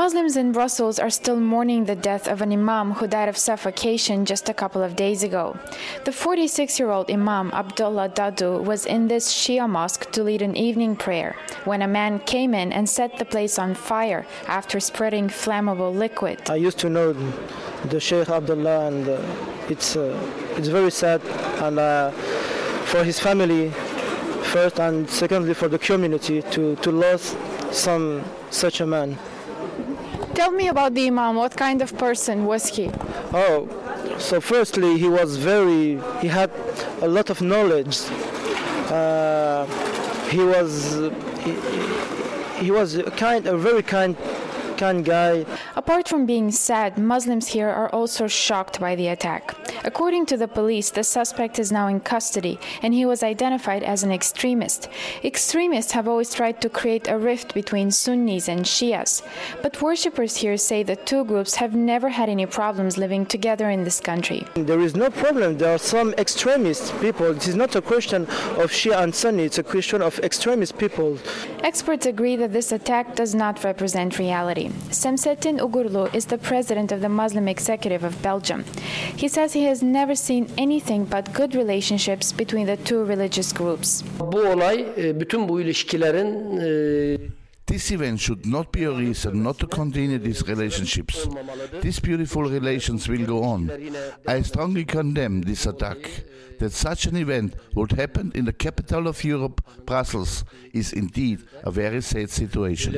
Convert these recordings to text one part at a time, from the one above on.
Muslims in Brussels are still mourning the death of an imam who died of suffocation just a couple of days ago. The 46-year-old imam, Abdullah Dadu, was in this Shia mosque to lead an evening prayer when a man came in and set the place on fire after spreading flammable liquid. I used to know the Sheikh Abdullah, and it's very sad, and for his family first, and secondly for the community to lose such a man. Tell me about the imam. What kind of person was he? So firstly, he had a lot of knowledge. He was a very kind guy. Apart from being sad, Muslims here are also shocked by the attack. According to the police, the suspect is now in custody and he was identified as an extremist. Extremists have always tried to create a rift between Sunnis and Shias, but worshippers here say the two groups have never had any problems living together in this country. There is no problem. There are some extremist people. It is not a question of Shia and Sunni, it's a question of extremist people. Experts agree that this attack does not represent reality. Semsettin Ugurlu is the president of the Muslim Executive of Belgium. He says he has never seen anything but good relationships between the two religious groups. This event should not be a reason not to continue these relationships. These beautiful relations will go on. I strongly condemn this attack. That such an event would happen in the capital of Europe, Brussels, is indeed a very sad situation.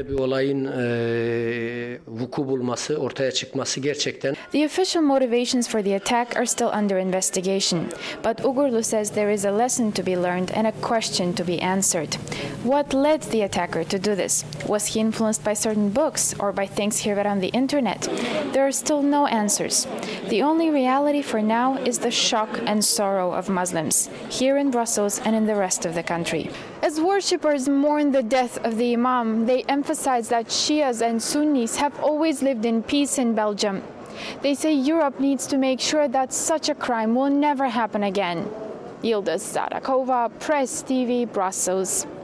The official motivations for the attack are still under investigation, but Ugurlu says there is a lesson to be learned and a question to be answered. What led the attacker to do this? Was he influenced by certain books or by things he read on the internet? There are still no answers. The only reality for now is the shock and sorrow of Muslims, here in Brussels and in the rest of the country. As worshippers mourn the death of the Imam, they emphasize that Shias and Sunnis have always lived in peace in Belgium. They say Europe needs to make sure that such a crime will never happen again. Yildiz Zarakova, Press TV, Brussels.